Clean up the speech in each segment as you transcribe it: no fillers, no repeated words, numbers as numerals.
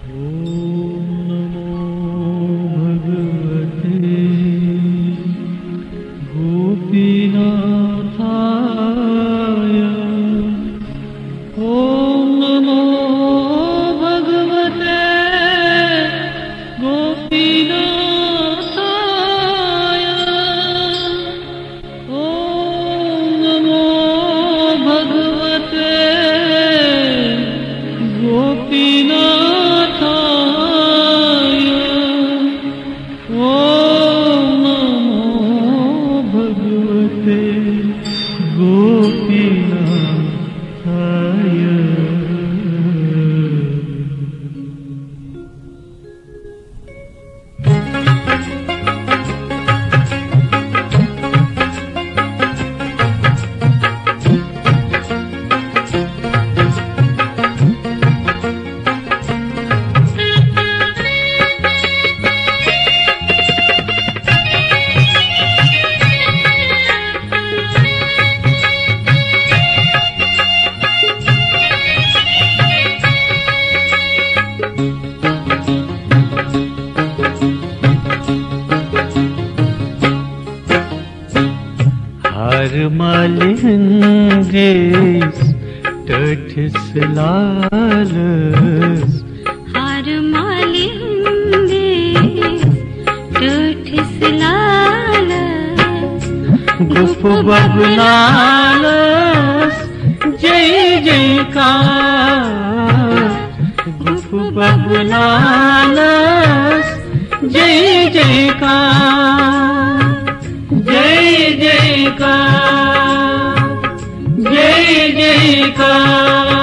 Malinges Turtis lalas Har malinges Turtis lalas Gupu bablalas Jai jaykar Gupu bablalas Jai jaykar Jai jaykar Jai jaykar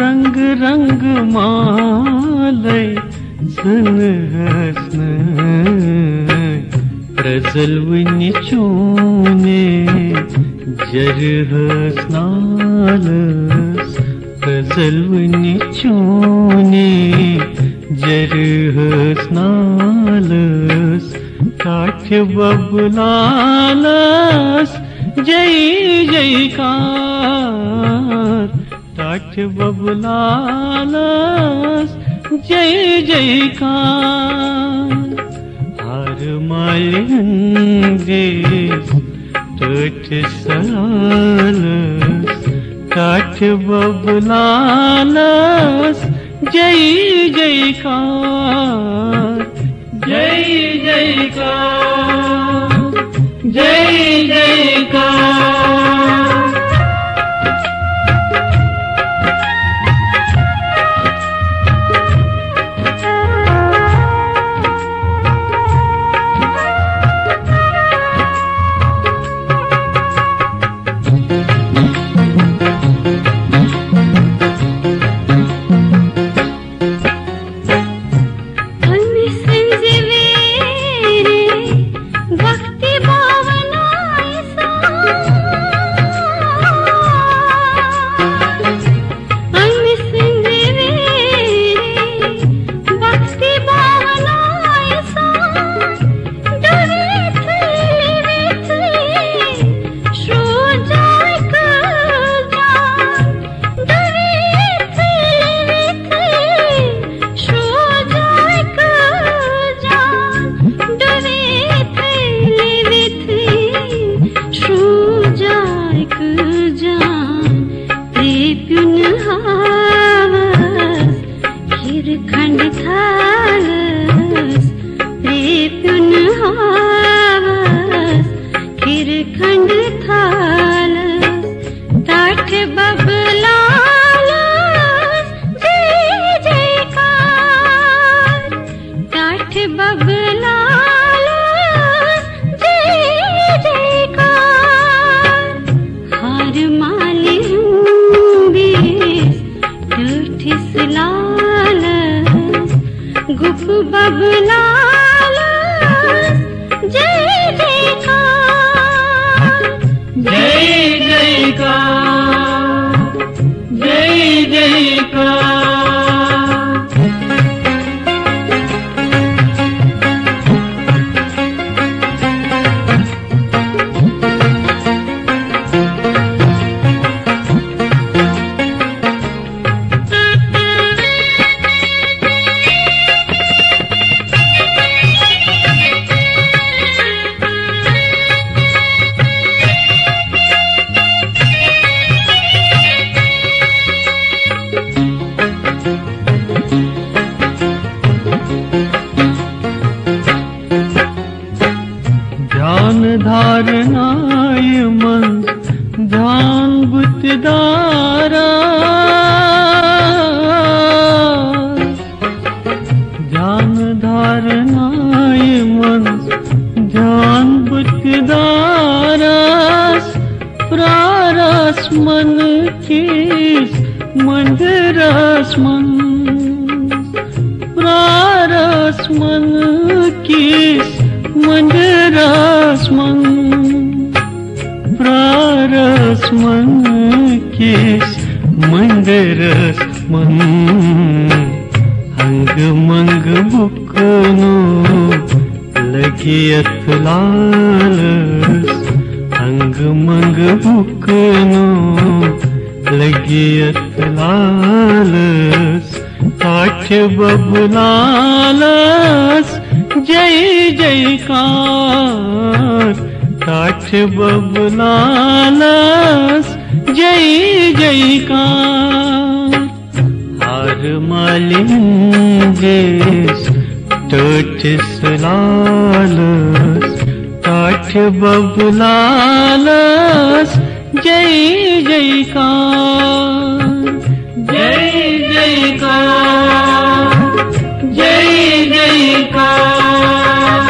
रंग रंग मालै सन हस्नै प्रजल्वनि चूने जर हस्नालस प्रजल्वनि चूने जर हस्नालस काठ बबलालस जय जयकार काठ बबलालस जय जयकार हार मालिंगे टट सलालस काठ बबलालस जय जयकार जय जयकार जय जयकार बबलालस जय जयकार काठ बबलालस जय जयकार हार मालिंगेस टट सलालस काठ बबलालस जय जयकार जय जयकार जय जयकार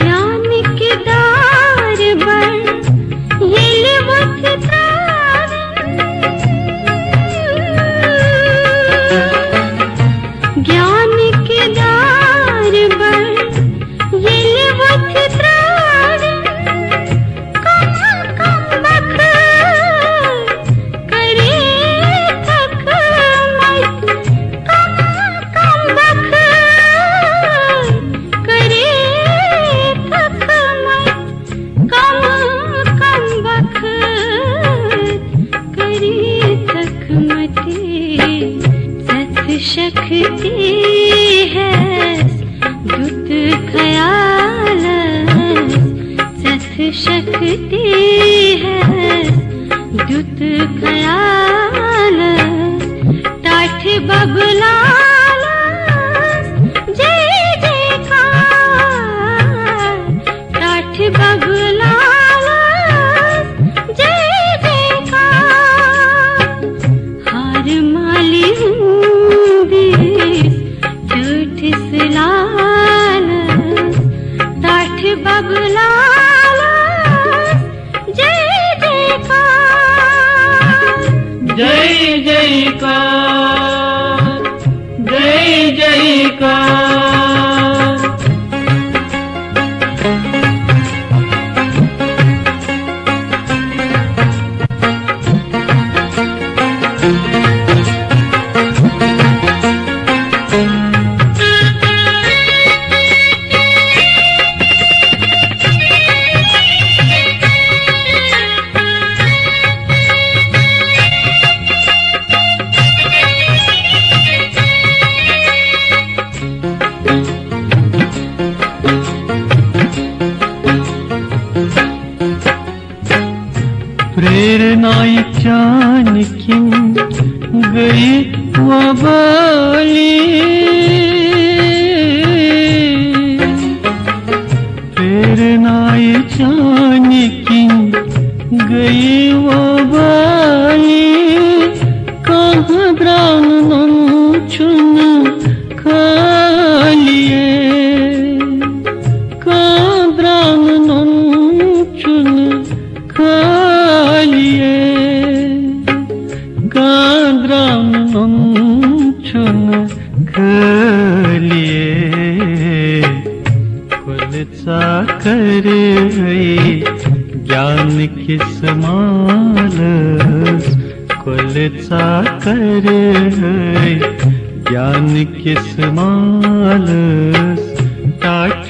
ज्ञान के दार बर येलवत ज्ञान के दार बर येलवत शक्ति है दुत ख्याल सत शक्ति है दुत ख्याल टाठ बबलाल जय जयकार टाठ बबलाल जय जयकार हार माली टाठ बबलाल जय जयकार जय जयकार जय जयकार। प्रेरणाई चान की गई वबाली प्रेरणाई चान की गई वबाली कहाँ प्राण चुन खालिए कहाँ प्राण चुन खालिए कांद्राम चुन खालिए कुल साकर ज्ञान किस मालस कुल साकर ज्ञान किस मालस टाठ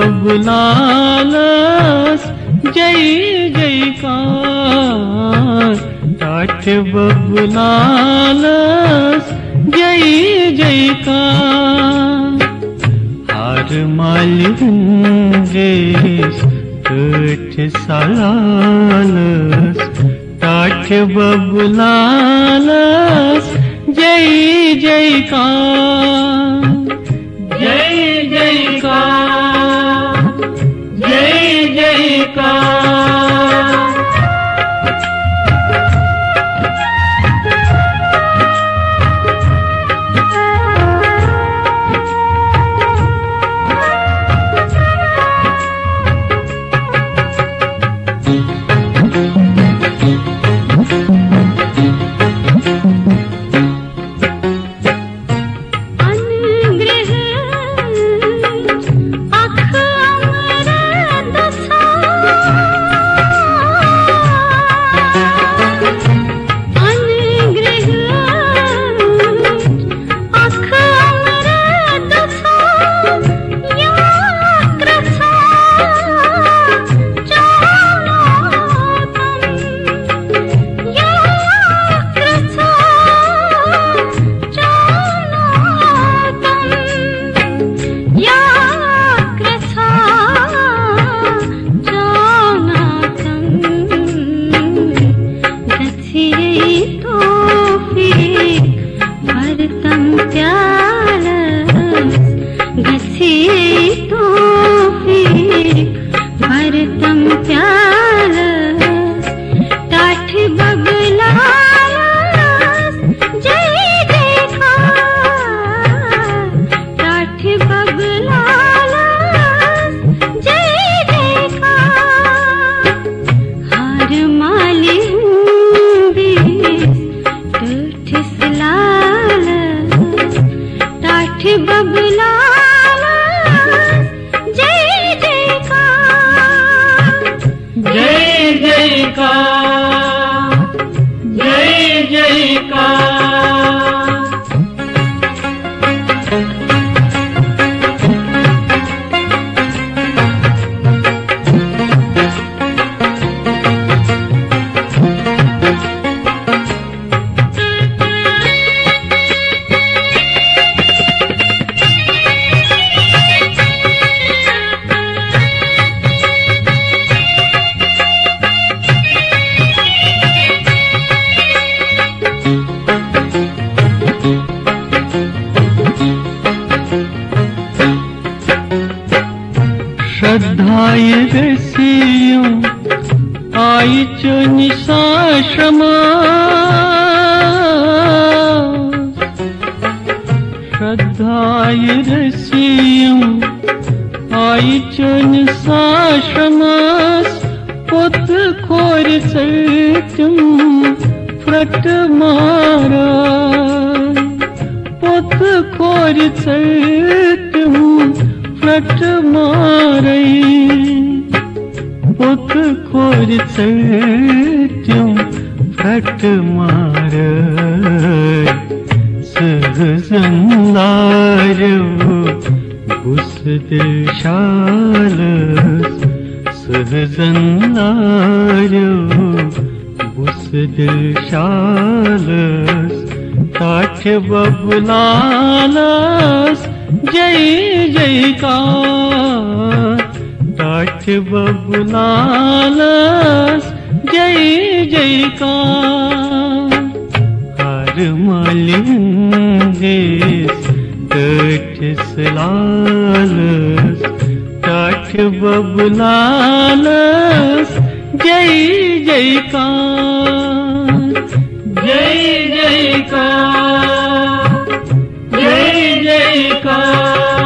बबलालस जय जयकार टाठ बबलालस जय जयकार हार मालिंगेश टाठ सालालस टाठ बबलालस जय जयकार जय जयकार जय जयकार। बबलाल जय रसियों आईच निशाश्रमा श्रद्धाय रसियों आईच निशाश्रमास पुत खोर सत्यम फ्रट मारा पुत खोर सत्यम फ्रट मारई पुत खोर सत्यम फ्रट मारई सहजंदारो घुस दिलशालस सहजंदारो घुस दिलशालस ताठ बबुलालस जय जयकार ताठ बबुलालस जय जयकार हर मालिंदेस तठ सलालस ताठ बबुलालस जय जयकार जय जयकार जय जयकार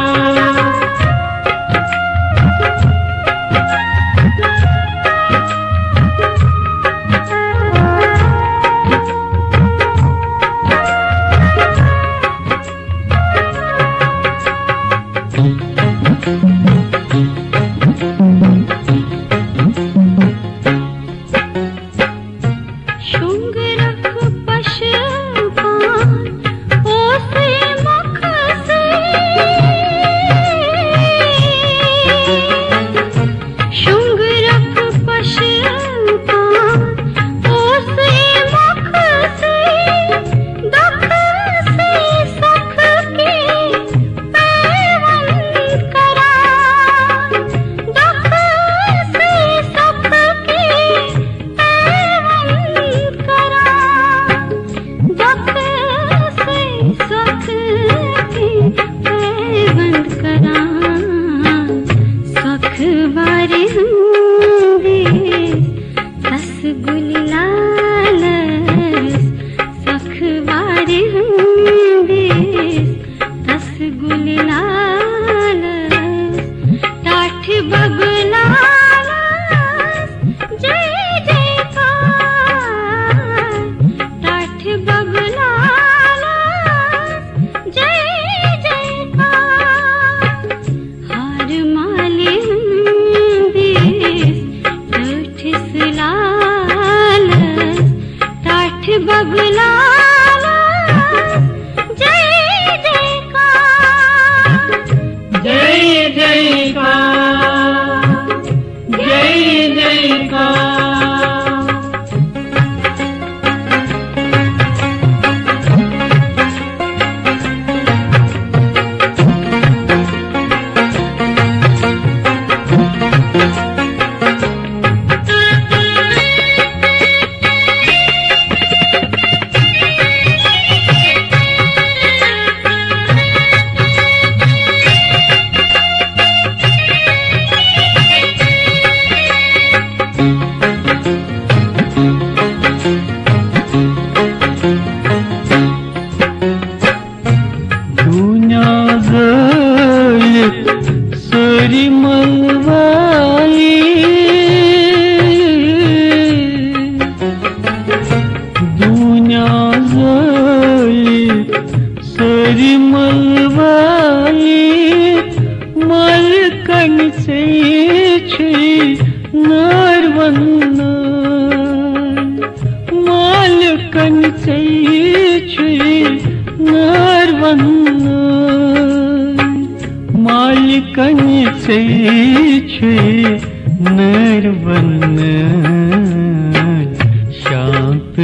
शांत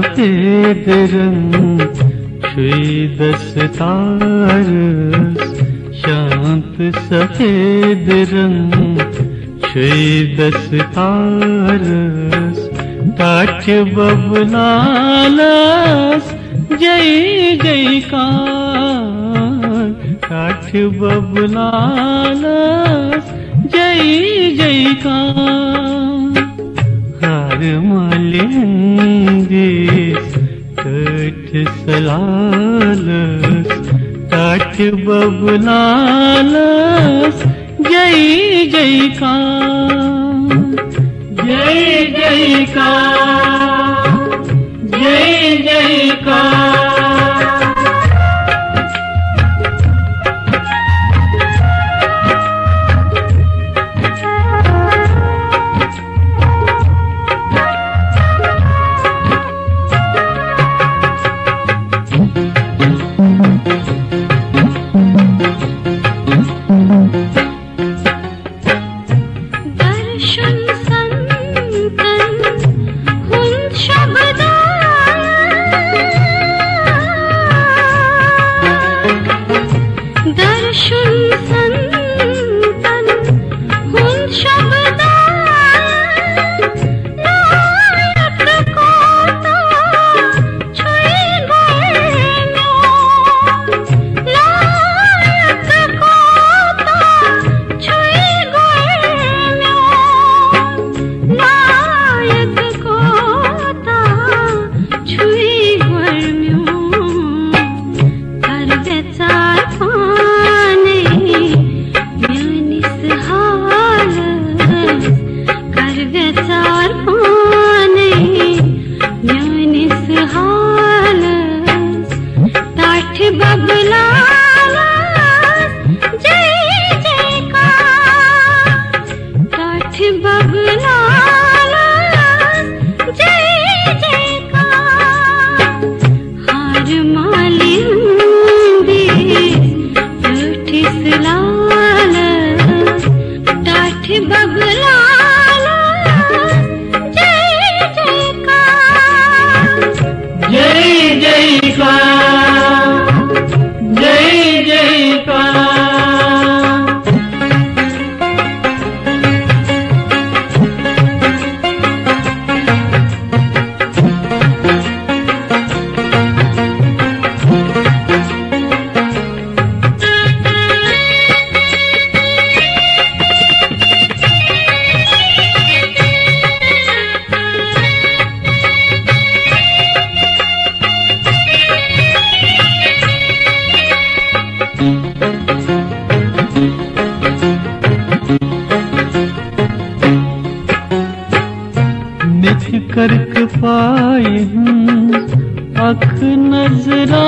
सफेद रंग दस्तारस शांत सफेद रंग दस्तारस ताठ बबलालस जय जयकार ताठ बबलालस जय जय जयकार हार मालिंदीस कठ सलालस काठ बबलालस जय जयकार जय जयकार जय जयकार करक पाई हूँ अख नजरा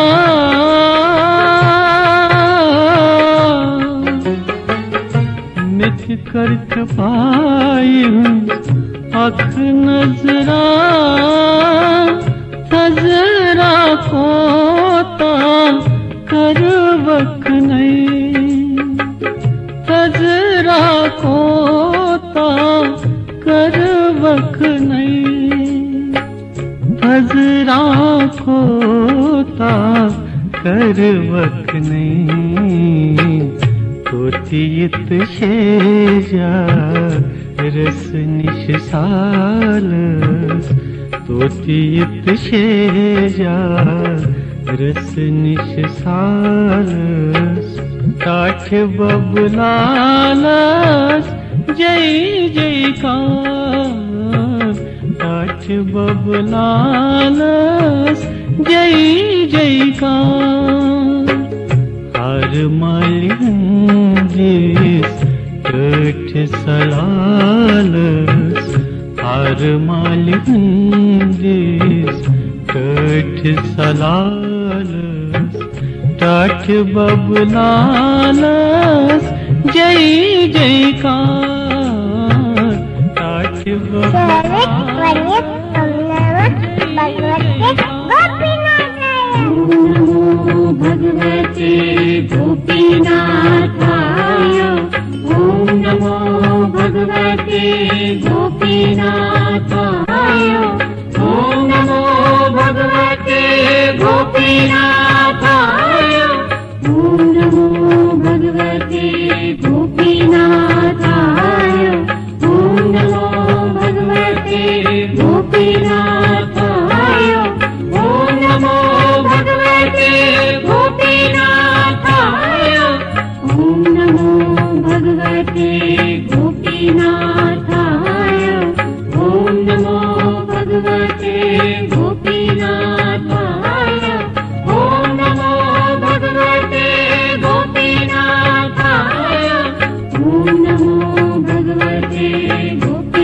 मिथ करक पाई हूँ अख नजरा तजरा कोता कर वक नहीं तजरा कोता कर वक नहीं तजरा कोता कर वक नहीं तोतीत शेजा रस निशालस तोतीत शेजा रस निशालस काठ बबलालस जय जयकार काठ बबलालस जय जयकार हार मालिंदीस कठ सलालस हार मालिंदीस कठ सलालस काठ बबलालस जय जयकार काठ भगवते गोपीनाथाय ओम नमो भगवते गोपीनाथाय ओम नमो भगवते गोपीनाथाय ओम नमो भगवते गोपीनाथाय ओम नमो भगवते गोपीनाथाय ओम नमो भगवते गोपीनाथाय ओम नमो भगवते गोपी